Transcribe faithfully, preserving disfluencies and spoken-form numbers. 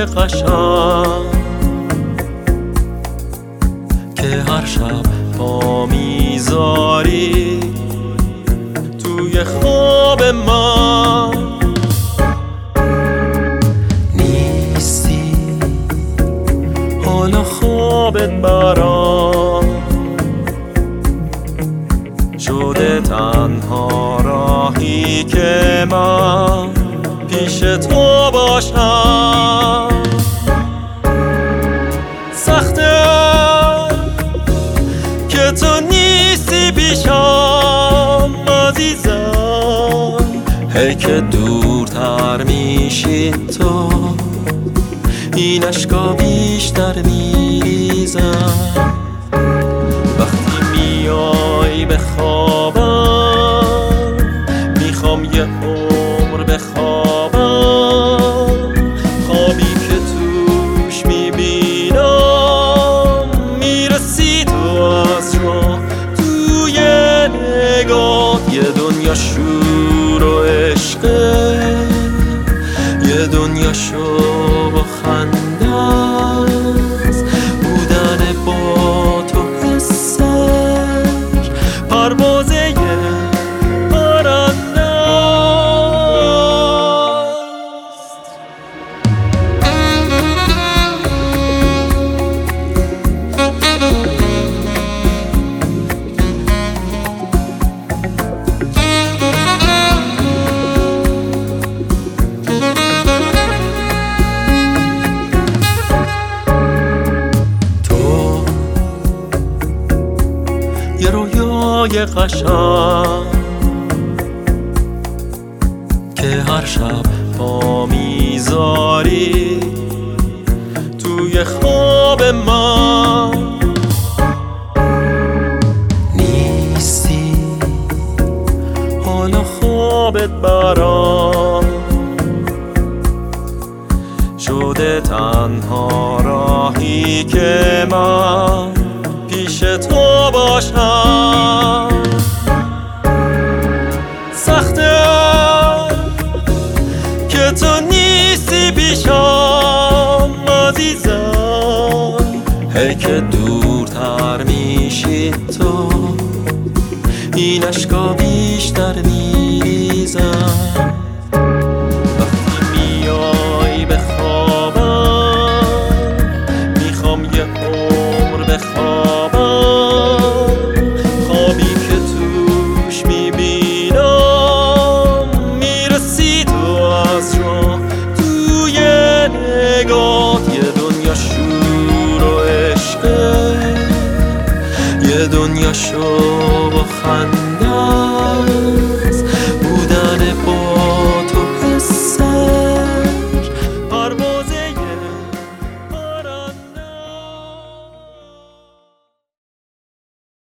قشنگ که هر شب پا میذاری توی خواب من نیستی، حالا خوابت برام شده تنها راهی که من پیش تو باشم. سخته که تو نیستی پیشم عزیزم، هی که دورتر میشی تو این اشکا بیشتر میریزم. وقتی میای به خوابم میخوام یه عمر بخوابم، خوابی که توش میبینم میرسی تو از راه توی نگاه. یه دنیا شور و عشقه، یه دنیا شوق و خنده است، بودن با تو حسش پروازه پرنده است. یه رویای قشنگ که هر شب پا میذاری توی خواب من نیستی، حالا خوابت برام شده تنها راهی که من پیش تو باشم. سخته که تو نیستی پیشم عزیزم، هی که دورتر میشی تو این اشکا بیشتر میریزم.